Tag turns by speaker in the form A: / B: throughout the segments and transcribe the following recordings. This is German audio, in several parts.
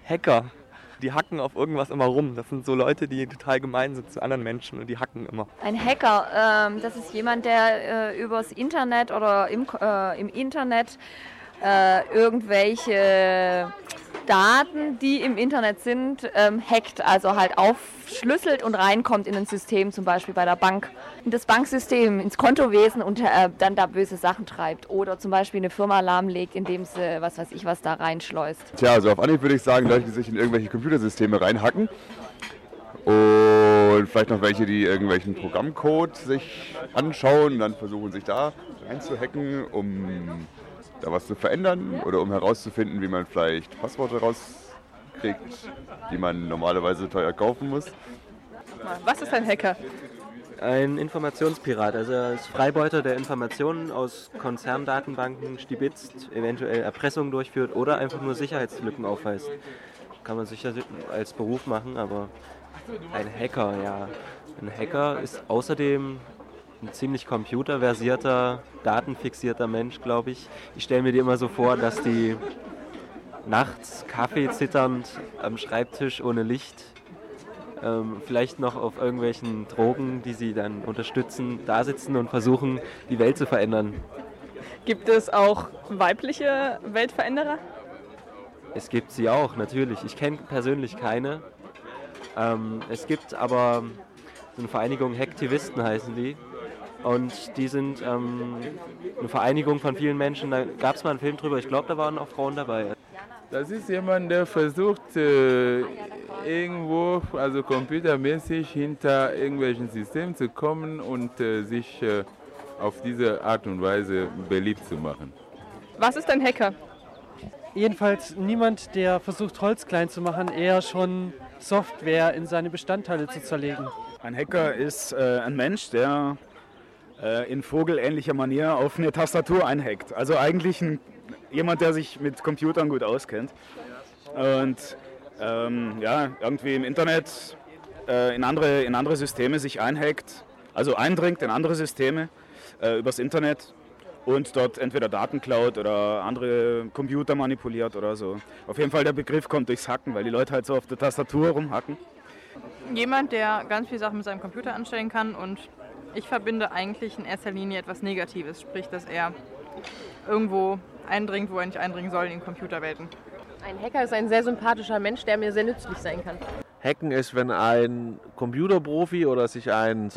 A: Hacker. Die hacken auf irgendwas immer rum. Das sind so Leute, die total gemein sind zu anderen Menschen und die hacken immer.
B: Ein Hacker, das ist jemand, der übers Internet oder im Internet irgendwelche Daten, die im Internet sind, hackt, also halt aufschlüsselt und reinkommt in ein System, zum Beispiel bei der Bank, in das Banksystem, ins Kontowesen und dann da böse Sachen treibt. Oder zum Beispiel eine Firma lahmlegt, indem sie, was weiß ich, was da reinschleust.
C: Tja, also auf Anhieb würde ich sagen, Leute, die sich in irgendwelche Computersysteme reinhacken. Und vielleicht noch welche, die irgendwelchen Programmcode sich anschauen und dann versuchen, sich da reinzuhacken, um da was zu verändern oder um herauszufinden, wie man vielleicht Passworte rauskriegt, die man normalerweise teuer kaufen muss.
D: Was ist ein Hacker?
E: Ein Informationspirat, also er ist Freibeuter der Informationen aus Konzerndatenbanken, stibitzt, eventuell Erpressungen durchführt oder einfach nur Sicherheitslücken aufweist. Kann man sicher als Beruf machen, aber ein Hacker, ja. Ein Hacker ist außerdem ein ziemlich computerversierter, datenfixierter Mensch, glaube ich. Ich stelle mir die immer so vor, dass die nachts Kaffee zitternd am Schreibtisch ohne Licht, vielleicht noch auf irgendwelchen Drogen, die sie dann unterstützen, da sitzen und versuchen, die Welt zu verändern.
D: Gibt es auch weibliche Weltveränderer?
E: Es gibt sie auch, natürlich. Ich kenne persönlich keine. Es gibt aber so eine Vereinigung, Hacktivisten heißen die. Und die sind eine Vereinigung von vielen Menschen. Da gab es mal einen Film drüber, ich glaube, da waren auch Frauen dabei.
F: Das ist jemand, der versucht, irgendwo, also computermäßig, hinter irgendwelchen Systemen zu kommen und sich auf diese Art und Weise beliebt zu machen.
D: Was ist ein Hacker?
G: Jedenfalls niemand, der versucht, Holz klein zu machen, eher schon Software in seine Bestandteile zu zerlegen.
H: Ein Hacker ist ein Mensch, der in vogelähnlicher Manier auf eine Tastatur einhackt. Also eigentlich jemand, der sich mit Computern gut auskennt und irgendwie im Internet in andere Systeme sich einhackt, also eindringt in andere Systeme übers Internet und dort entweder Daten klaut oder andere Computer manipuliert oder so. Auf jeden Fall der Begriff kommt durchs Hacken, weil die Leute halt so auf der Tastatur rumhacken.
D: Jemand, der ganz viele Sachen mit seinem Computer anstellen kann, und ich verbinde eigentlich in erster Linie etwas Negatives, sprich, dass er irgendwo eindringt, wo er nicht eindringen soll, in Computerwelten.
I: Ein Hacker ist ein sehr sympathischer Mensch, der mir sehr nützlich sein kann.
J: Hacken ist, wenn ein Computerprofi oder sich ein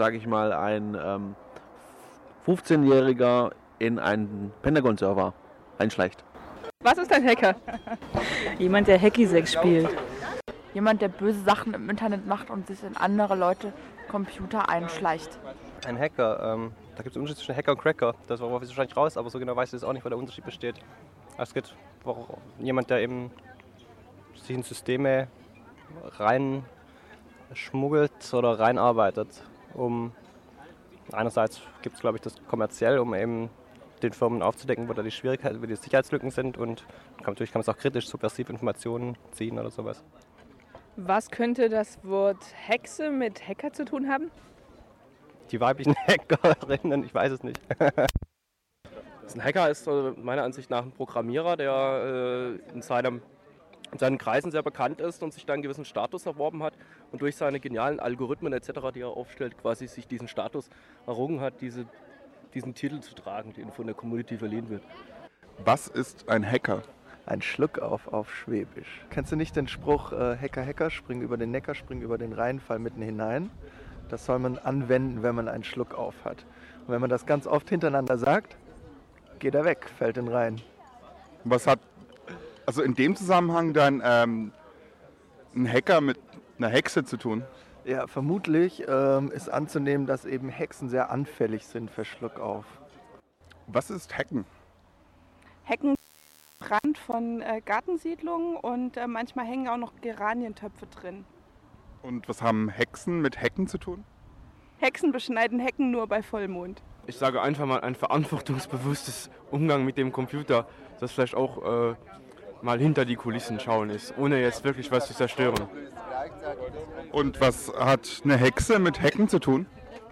J: 15-Jähriger in einen Pentagon-Server einschleicht.
D: Was ist ein Hacker?
K: Jemand, der Hacky-Sack spielt.
L: Jemand, der böse Sachen im Internet macht und sich in andere Leute Computer einschleicht.
M: Ein Hacker, da gibt es einen Unterschied zwischen Hacker und Cracker. Das war wahrscheinlich raus, aber so genau weiß ich es auch nicht, wo der Unterschied besteht. Es gibt jemand, der eben sich in Systeme reinschmuggelt oder reinarbeitet. Einerseits gibt es, glaube ich, das kommerziell, um eben den Firmen aufzudecken, wo da die Schwierigkeiten, wo die Sicherheitslücken sind, und natürlich kann man es auch kritisch subversiv Informationen ziehen oder sowas.
D: Was könnte das Wort Hexe mit Hacker zu tun haben?
M: Die weiblichen Hackerinnen, ich weiß es nicht.
N: Ein Hacker ist meiner Ansicht nach ein Programmierer, der in seinen Kreisen sehr bekannt ist und sich dann einen gewissen Status erworben hat und durch seine genialen Algorithmen etc., die er aufstellt, quasi sich diesen Status errungen hat, diesen Titel zu tragen, den von der Community verliehen wird.
C: Was ist ein Hacker?
O: Ein Schluckauf auf Schwäbisch. Kennst du nicht den Spruch, Hacker, Hacker, spring über den Neckar, spring über den Rhein, fall mitten hinein? Das soll man anwenden, wenn man einen Schluckauf hat. Und wenn man das ganz oft hintereinander sagt, geht er weg, fällt in den Rhein.
C: Was hat also in dem Zusammenhang dann ein Hacker mit einer Hexe zu tun?
O: Ja, vermutlich ist anzunehmen, dass eben Hexen sehr anfällig sind für Schluckauf.
C: Was ist Hacken?
P: Hacken Rand von Gartensiedlungen und manchmal hängen auch noch Geranientöpfe drin.
C: Und was haben Hexen mit Hacken zu tun?
P: Hexen beschneiden Hecken nur bei Vollmond.
Q: Ich sage einfach mal ein verantwortungsbewusstes Umgang mit dem Computer, das vielleicht auch mal hinter die Kulissen schauen ist, ohne jetzt wirklich was zu zerstören.
C: Und was hat eine Hexe mit Hacken zu tun?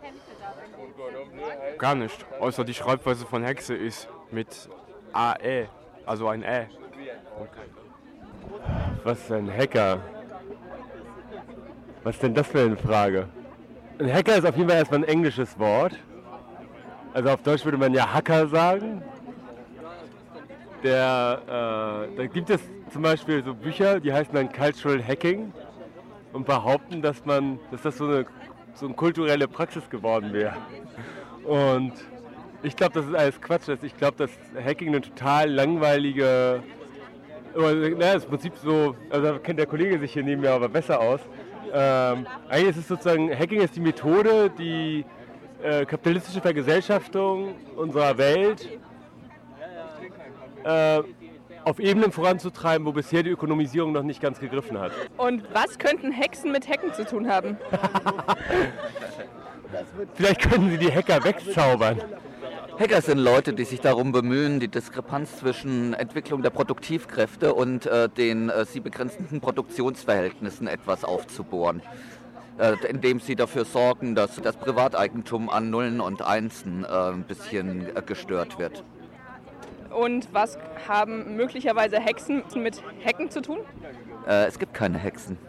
Q: Gar nicht, außer die Schreibweise von Hexe ist mit AE, also ein Ä.
R: Was ist ein Hacker? Was ist denn das für eine Frage? Ein Hacker ist auf jeden Fall erstmal ein englisches Wort. Also auf Deutsch würde man ja Hacker sagen. Da gibt es zum Beispiel so Bücher, die heißen dann Cultural Hacking und behaupten, dass das so eine kulturelle Praxis geworden wäre. Und ich glaube, das ist alles Quatsch. Ich glaube, dass Hacking eine total langweilige, das ist im Prinzip so, also da kennt der Kollege sich hier neben mir aber besser aus. Eigentlich ist es sozusagen, Hacking ist die Methode, die kapitalistische Vergesellschaftung unserer Welt auf Ebenen voranzutreiben, wo bisher die Ökonomisierung noch nicht ganz gegriffen hat.
P: Und was könnten Hexen mit Hacken zu tun haben?
R: Vielleicht können sie die Hacker wegzaubern.
S: Hacker sind Leute, die sich darum bemühen, die Diskrepanz zwischen Entwicklung der Produktivkräfte und den sie begrenzenden Produktionsverhältnissen etwas aufzubohren, indem sie dafür sorgen, dass das Privateigentum an Nullen und Einsen ein bisschen gestört wird.
P: Und was haben möglicherweise Hexen mit Hacken zu tun?
S: Es gibt keine Hexen.